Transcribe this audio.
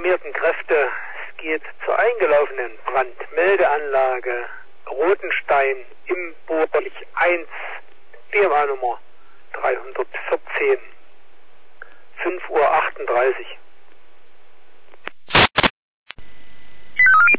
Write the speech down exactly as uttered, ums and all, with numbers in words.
alarmierten Kräfte. Es geht zur eingelaufenen Brandmeldeanlage Rotenstein im Bohrlich eins, B M A-Nummer dreihundertvierzehn, fünf Uhr achtunddreißig.